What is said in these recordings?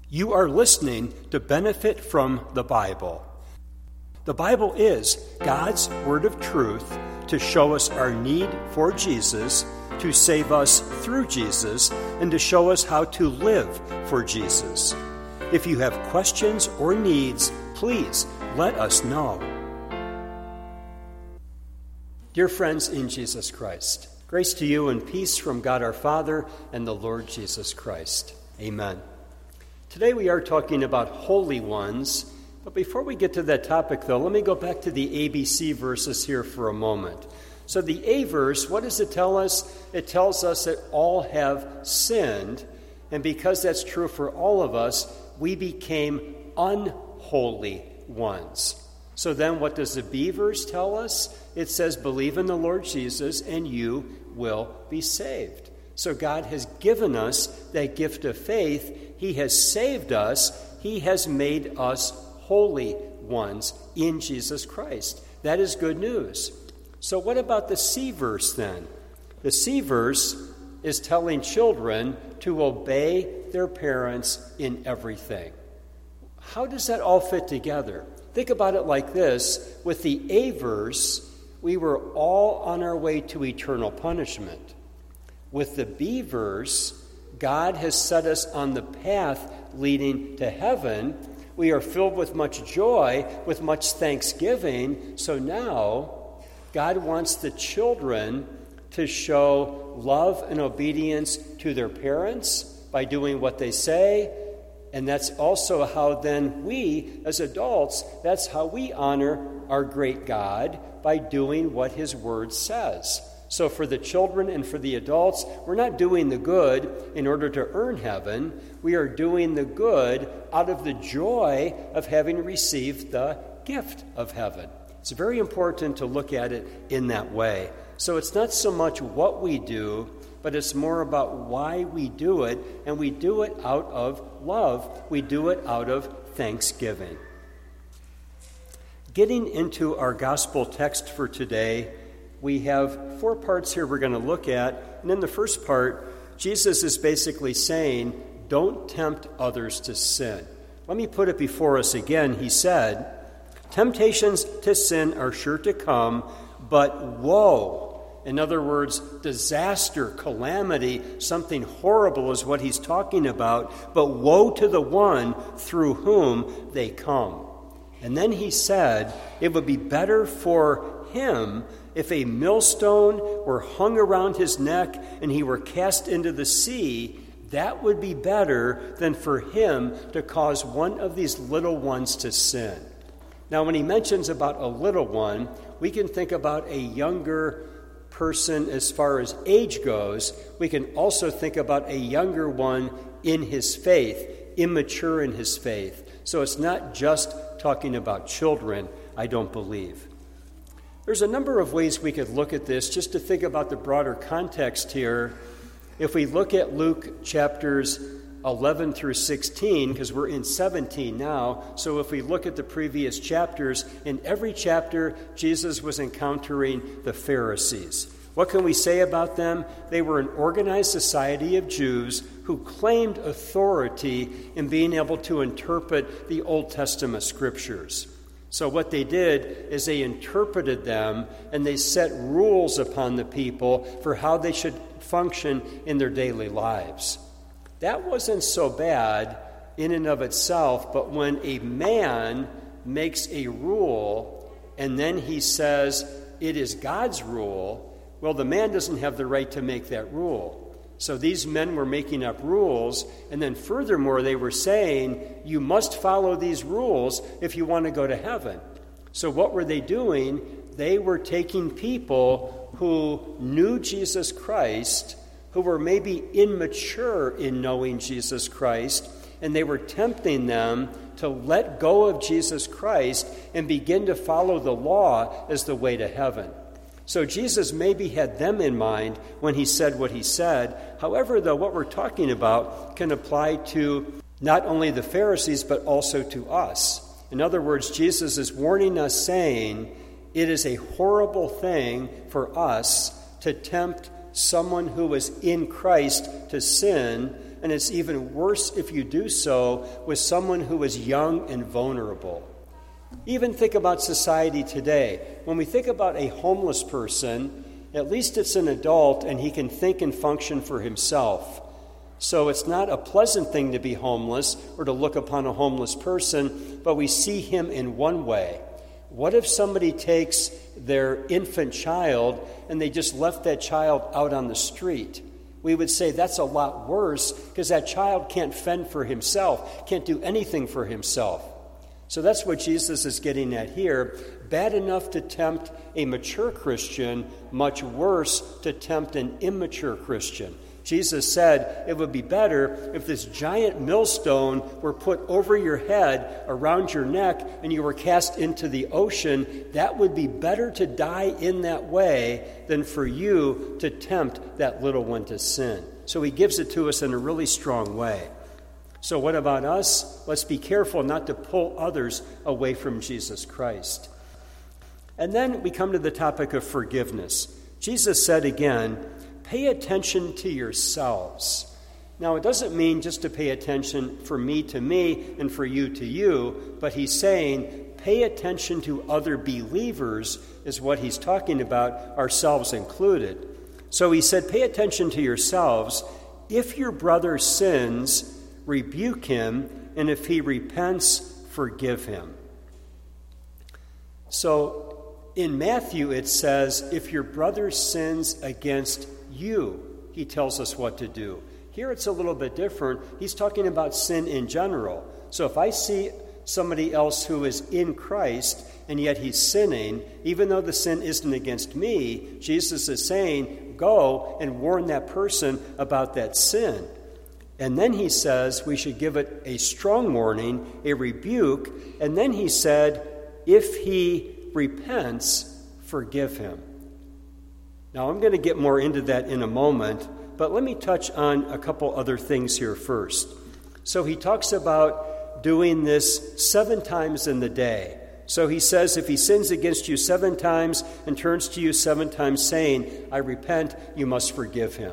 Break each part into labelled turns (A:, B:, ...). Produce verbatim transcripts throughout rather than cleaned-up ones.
A: You are listening to Benefit from the Bible. The Bible is God's word of truth to show us our need for Jesus, to save us through Jesus, and to show us how to live for Jesus. If you have questions or needs, please let us know. Dear friends in Jesus Christ, grace to you and peace from God our Father and the Lord Jesus Christ. Amen. Today we are talking about holy ones, but before we get to that topic, though, let me go back to the A B C verses here for a moment. So the A verse, what does it tell us? It tells us that all have sinned, and because that's true for all of us, we became unholy ones. So then what does the B verse tell us? It says, believe in the Lord Jesus and you will be saved. So God has given us that gift of faith. He has saved us. He has made us holy ones in Jesus Christ. That is good news. So what about the C verse then? The C verse is telling children to obey their parents in everything. How does that all fit together? Think about it like this. With the A verse, we were all on our way to eternal punishment. With the B verse, God has set us on the path leading to heaven. We are filled with much joy, with much thanksgiving. So now, God wants the children to show love and obedience to their parents by doing what they say. And that's also how then we, as adults, that's how we honor our great God, by doing what His Word says. So for the children and for the adults, we're not doing the good in order to earn heaven. We are doing the good out of the joy of having received the gift of heaven. It's very important to look at it in that way. So it's not so much what we do, but it's more about why we do it, and we do it out of love. We do it out of thanksgiving. Getting into our gospel text for today, we have four parts here we're going to look at. And in the first part, Jesus is basically saying, don't tempt others to sin. Let me put it before us again. He said, temptations to sin are sure to come, but woe. In other words, disaster, calamity, something horrible is what he's talking about, but woe to the one through whom they come. And then he said, it would be better for him if a millstone were hung around his neck and he were cast into the sea. That would be better than for him to cause one of these little ones to sin. Now, when he mentions about a little one, we can think about a younger person as far as age goes. We can also think about a younger one in his faith, immature in his faith. So it's not just talking about children, I don't believe. There's a number of ways we could look at this just to think about the broader context here. If we look at Luke chapters eleven through sixteen, because we're in seventeen now, so if we look at the previous chapters, in every chapter, Jesus was encountering the Pharisees. What can we say about them? They were an organized society of Jews who claimed authority in being able to interpret the Old Testament scriptures. So what they did is they interpreted them, and they set rules upon the people for how they should function in their daily lives. That wasn't so bad in and of itself, but when a man makes a rule and then he says it is God's rule, well, the man doesn't have the right to make that rule. So these men were making up rules, and then furthermore, they were saying, you must follow these rules if you want to go to heaven. So what were they doing? They were taking people who knew Jesus Christ, who were maybe immature in knowing Jesus Christ, and they were tempting them to let go of Jesus Christ and begin to follow the law as the way to heaven. So Jesus maybe had them in mind when he said what he said. However, though, what we're talking about can apply to not only the Pharisees, but also to us. In other words, Jesus is warning us, saying, it is a horrible thing for us to tempt someone who is in Christ to sin and it's even worse if you do so with someone who is young and vulnerable. Even think about society today. When we think about a homeless person, at least it's an adult and he can think and function for himself. So it's not a pleasant thing to be homeless or to look upon a homeless person, but we see him in one way. What if somebody takes their infant child and they just left that child out on the street? We would say that's a lot worse because that child can't fend for himself, can't do anything for himself. So that's what Jesus is getting at here. Bad enough to tempt a mature Christian, much worse to tempt an immature Christian. Jesus said it would be better if this giant millstone were put over your head, around your neck, and you were cast into the ocean. That would be better to die in that way than for you to tempt that little one to sin. So he gives it to us in a really strong way. So what about us? Let's be careful not to pull others away from Jesus Christ. And then we come to the topic of forgiveness. Jesus said again, pay attention to yourselves. Now, it doesn't mean just to pay attention for me to me and for you to you, but he's saying pay attention to other believers is what he's talking about, ourselves included. So he said, pay attention to yourselves. If your brother sins, rebuke him, and if he repents, forgive him. So in Matthew it says, if your brother sins against you, he tells us what to do. Here it's a little bit different. He's talking about sin in general. So if I see somebody else who is in Christ and yet he's sinning, even though the sin isn't against me, Jesus is saying, go and warn that person about that sin. And then he says we should give it a strong warning, a rebuke, and then he said, if he repents, forgive him. Now, I'm going to get more into that in a moment, but let me touch on a couple other things here first. So he talks about doing this seven times in the day. So he says if he sins against you seven times and turns to you seven times saying, I repent, you must forgive him.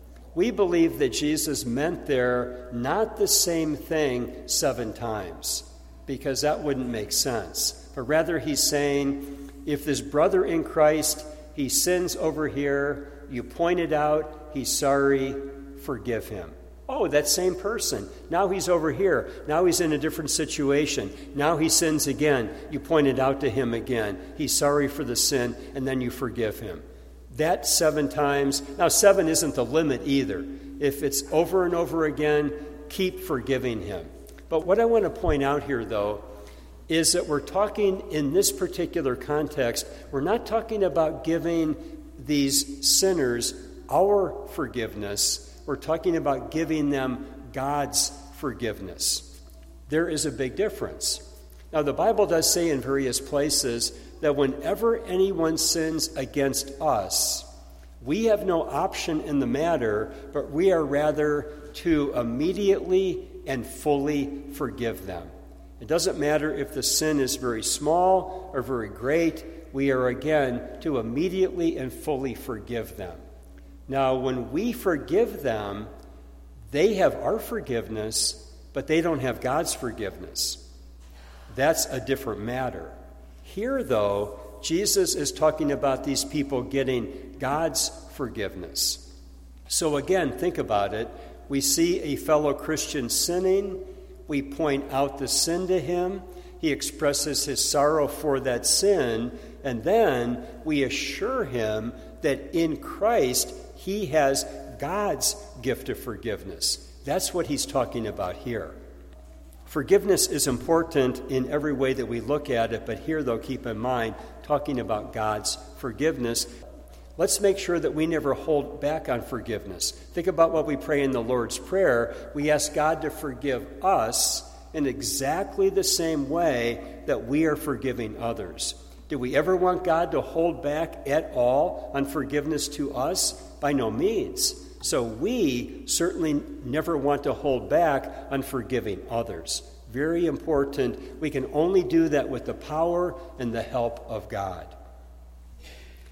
A: We believe that Jesus meant there not the same thing seven times, because that wouldn't make sense. But rather he's saying, if this brother in Christ, he sins over here, you point it out, he's sorry, forgive him. Oh, that same person. Now he's over here. Now he's in a different situation. Now he sins again. You point it out to him again. He's sorry for the sin, and then you forgive him. That seven times. Now, seven isn't the limit either. If it's over and over again, keep forgiving him. But what I want to point out here, though, is that we're talking in this particular context, we're not talking about giving these sinners our forgiveness. We're talking about giving them God's forgiveness. There is a big difference. Now, the Bible does say in various places that whenever anyone sins against us, we have no option in the matter, but we are rather to immediately and fully forgive them. It doesn't matter if the sin is very small or very great, we are again to immediately and fully forgive them. Now, when we forgive them, they have our forgiveness, but they don't have God's forgiveness. That's a different matter. Here, though, Jesus is talking about these people getting God's forgiveness. So again, think about it. We see a fellow Christian sinning. We point out the sin to him. He expresses his sorrow for that sin. And then we assure him that in Christ, he has God's gift of forgiveness. That's what he's talking about here. Forgiveness is important in every way that we look at it, but here, though, keep in mind, talking about God's forgiveness. Let's make sure that we never hold back on forgiveness. Think about what we pray in the Lord's Prayer. We ask God to forgive us in exactly the same way that we are forgiving others. Do we ever want God to hold back at all on forgiveness to us? By no means. So we certainly never want to hold back on forgiving others. Very important. We can only do that with the power and the help of God.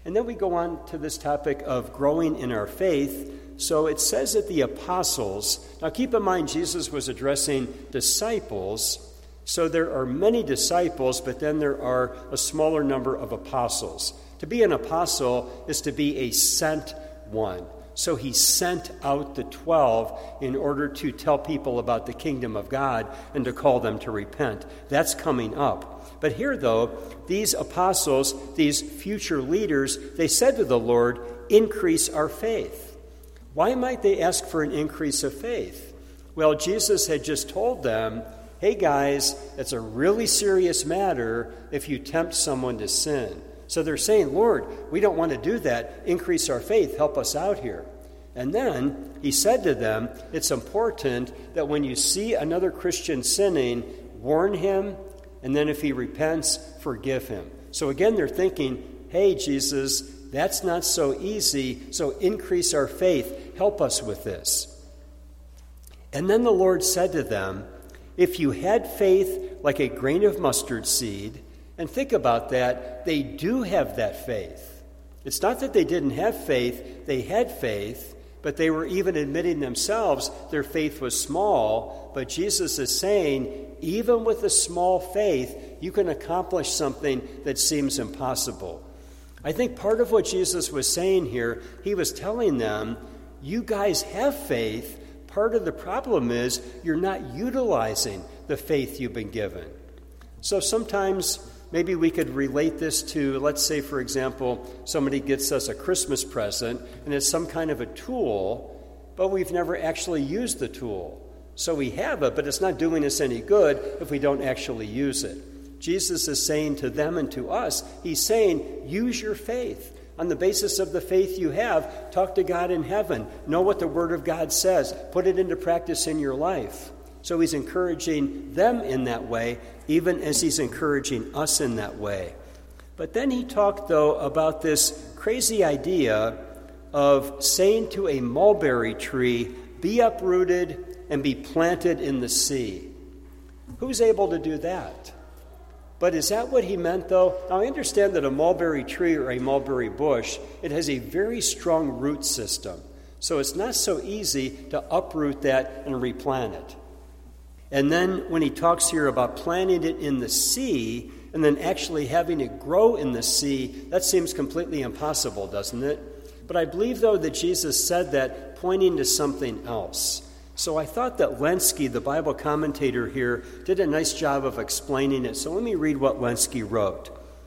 A: And then we go on to this topic of growing in our faith. So it says that the apostles, now keep in mind Jesus was addressing disciples, so there are many disciples, but then there are a smaller number of apostles. To be an apostle is to be a sent one. So he sent out the twelve in order to tell people about the kingdom of God and to call them to repent. That's coming up. But here, though, these apostles, these future leaders, they said to the Lord, increase our faith. Why might they ask for an increase of faith? Well, Jesus had just told them, hey guys, it's a really serious matter if you tempt someone to sin. So they're saying, Lord, we don't want to do that. Increase our faith. Help us out here. And then he said to them, it's important that when you see another Christian sinning, warn him, and then if he repents, forgive him. So again, they're thinking, hey, Jesus, that's not so easy, so increase our faith. Help us with this. And then the Lord said to them, if you had faith like a grain of mustard seed, and think about that, they do have that faith. It's not that they didn't have faith, they had faith, but they were even admitting themselves their faith was small. But Jesus is saying, even with a small faith, you can accomplish something that seems impossible. I think part of what Jesus was saying here, he was telling them, you guys have faith. Part of the problem is you're not utilizing the faith you've been given. So sometimes maybe we could relate this to, let's say, for example, somebody gets us a Christmas present, and it's some kind of a tool, but we've never actually used the tool. So we have it, but it's not doing us any good if we don't actually use it. Jesus is saying to them and to us, he's saying, use your faith. On the basis of the faith you have, talk to God in heaven. Know what the Word of God says. Put it into practice in your life. So he's encouraging them in that way, even as he's encouraging us in that way. But then he talked, though, about this crazy idea of saying to a mulberry tree, be uprooted and be planted in the sea. Who's able to do that? But is that what he meant, though? Now, I understand that a mulberry tree or a mulberry bush, it has a very strong root system. So it's not so easy to uproot that and replant it. And then when he talks here about planting it in the sea and then actually having it grow in the sea, that seems completely impossible, doesn't it? But I believe, though, that Jesus said that pointing to something else. So I thought that Lenski, the Bible commentator here, did a nice job of explaining it. So let me read what Lenski wrote.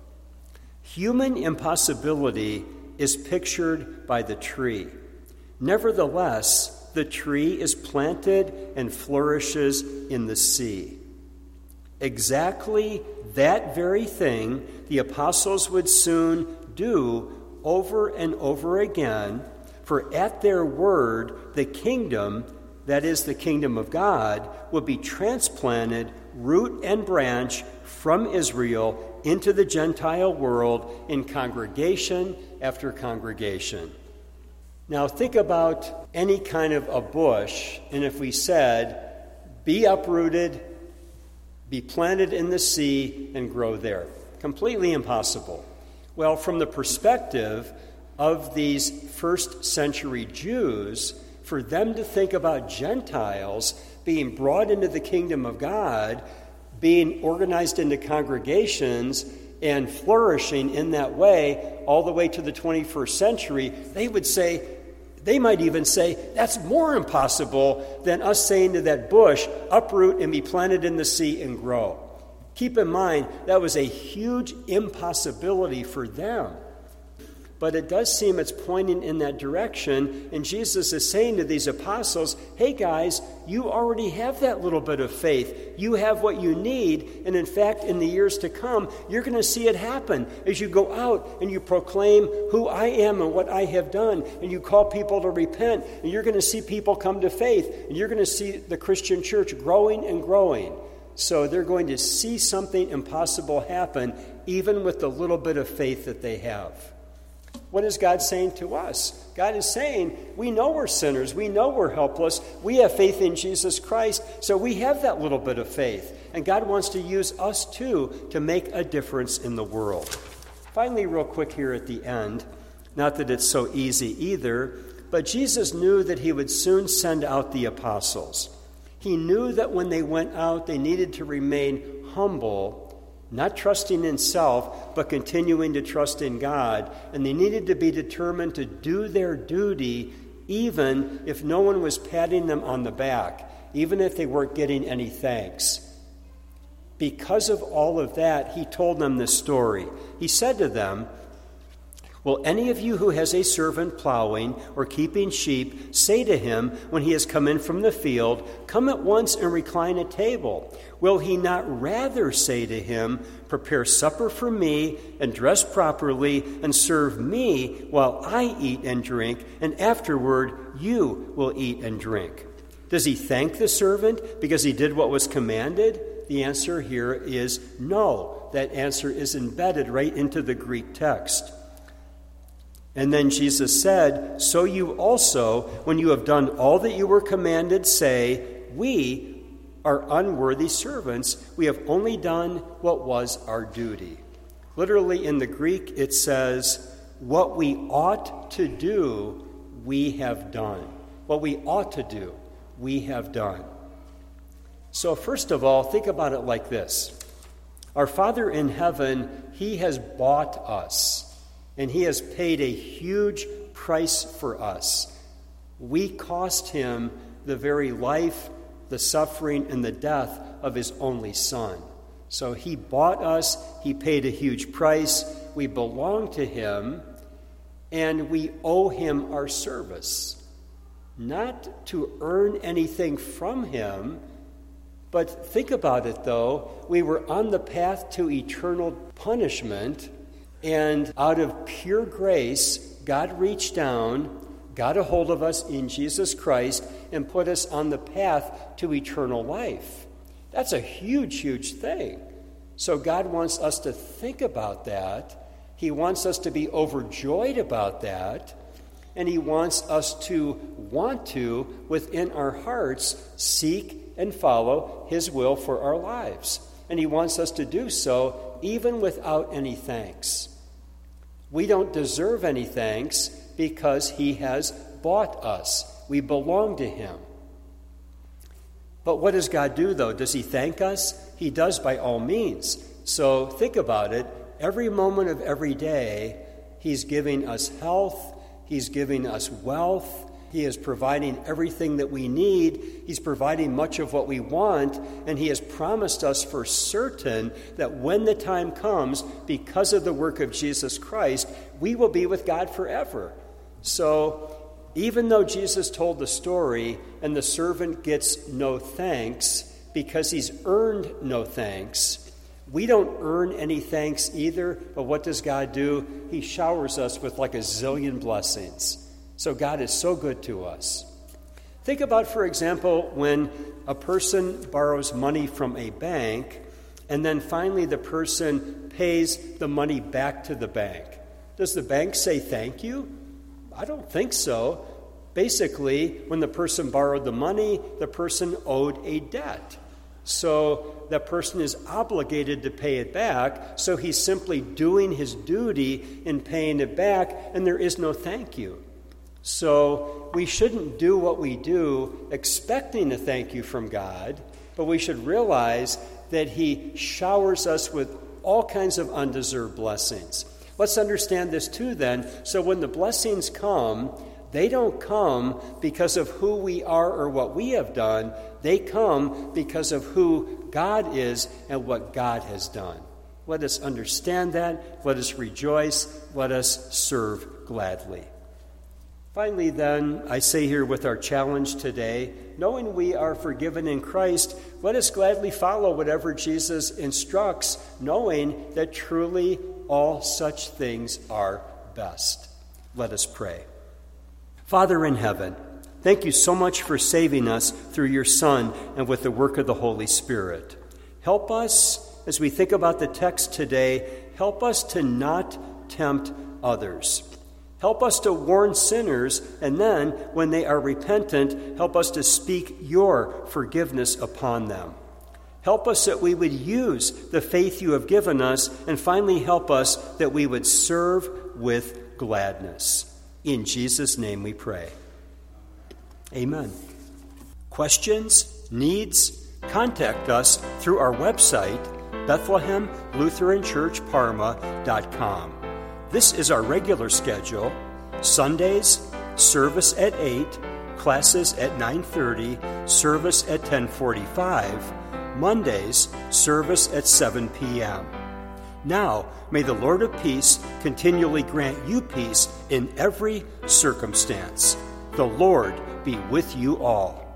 A: Human impossibility is pictured by the tree. Nevertheless, the tree is planted and flourishes in the sea. Exactly that very thing the apostles would soon do over and over again, for at their word, the kingdom, that is the kingdom of God, will be transplanted, root and branch, from Israel into the Gentile world in congregation after congregation. Now think about any kind of a bush, and if we said, be uprooted, be planted in the sea, and grow there. Completely impossible. Well, from the perspective of these first century Jews, for them to think about Gentiles being brought into the kingdom of God, being organized into congregations, and flourishing in that way all the way to the twenty-first century, they would say, they might even say, that's more impossible than us saying to that bush, uproot and be planted in the sea and grow. Keep in mind, that was a huge impossibility for them. But it does seem it's pointing in that direction, and Jesus is saying to these apostles, hey guys, you already have that little bit of faith. You have what you need, and in fact, in the years to come, you're going to see it happen as you go out and you proclaim who I am and what I have done, and you call people to repent, and you're going to see people come to faith, and you're going to see the Christian church growing and growing. So they're going to see something impossible happen, even with the little bit of faith that they have. What is God saying to us? God is saying, we know we're sinners. We know we're helpless. We have faith in Jesus Christ, so we have that little bit of faith. And God wants to use us, too, to make a difference in the world. Finally, real quick here at the end, not that it's so easy either, but Jesus knew that he would soon send out the apostles. He knew that when they went out, they needed to remain humble, not trusting in self, but continuing to trust in God. And they needed to be determined to do their duty, even if no one was patting them on the back, even if they weren't getting any thanks. Because of all of that, he told them this story. He said to them, "Will any of you who has a servant plowing or keeping sheep say to him when he has come in from the field, 'Come at once and recline at table'? Will he not rather say to him, 'Prepare supper for me and dress properly and serve me while I eat and drink, and afterward you will eat and drink'? Does he thank the servant because he did what was commanded?" The answer here is no. That answer is embedded right into the Greek text. And then Jesus said, "So you also, when you have done all that you were commanded, say, 'We are unworthy servants. We have only done what was our duty.'" Literally in the Greek, it says, "What we ought to do, we have done." What we ought to do, we have done. So first of all, think about it like this. Our Father in heaven, he has bought us. And he has paid a huge price for us. We cost him the very life, the suffering, and the death of his only Son. So he bought us, he paid a huge price, we belong to him, and we owe him our service. Not to earn anything from him, but think about it though, we were on the path to eternal punishment. And out of pure grace, God reached down, got a hold of us in Jesus Christ, and put us on the path to eternal life. That's a huge, huge thing. So God wants us to think about that. He wants us to be overjoyed about that. And he wants us to want to, within our hearts, seek and follow his will for our lives. And he wants us to do so even without any thanks. We don't deserve any thanks because he has bought us. We belong to him. But what does God do, though? Does he thank us? He does by all means. So think about it. Every moment of every day, he's giving us health. He's giving us wealth. He is providing everything that we need. He's providing much of what we want, and he has promised us for certain that when the time comes, because of the work of Jesus Christ, we will be with God forever. So even though Jesus told the story and the servant gets no thanks because he's earned no thanks, we don't earn any thanks either, but what does God do? He showers us with like a zillion blessings. So God is so good to us. Think about, for example, when a person borrows money from a bank and then finally the person pays the money back to the bank. Does the bank say thank you? I don't think so. Basically, when the person borrowed the money, the person owed a debt. So that person is obligated to pay it back, so he's simply doing his duty in paying it back, and there is no thank you. So we shouldn't do what we do expecting a thank you from God, but we should realize that he showers us with all kinds of undeserved blessings. Let's understand this too then. So when the blessings come, they don't come because of who we are or what we have done. They come because of who God is and what God has done. Let us understand that. Let us rejoice. Let us serve gladly. Finally, then, I say here with our challenge today, knowing we are forgiven in Christ, let us gladly follow whatever Jesus instructs, knowing that truly all such things are best. Let us pray. Father in heaven, thank you so much for saving us through your Son and with the work of the Holy Spirit. Help us, as we think about the text today, help us to not tempt others. Help us to warn sinners, and then, when they are repentant, help us to speak your forgiveness upon them. Help us that we would use the faith you have given us, and finally help us that we would serve with gladness. In Jesus' name we pray. Amen. Questions, needs, contact us through our website, Bethlehem Lutheran Church Parma dot com. This is our regular schedule. Sundays, service at eight, classes at nine thirty, service at ten forty-five. Mondays, service at seven p.m. Now, may the Lord of peace continually grant you peace in every circumstance. The Lord be with you all.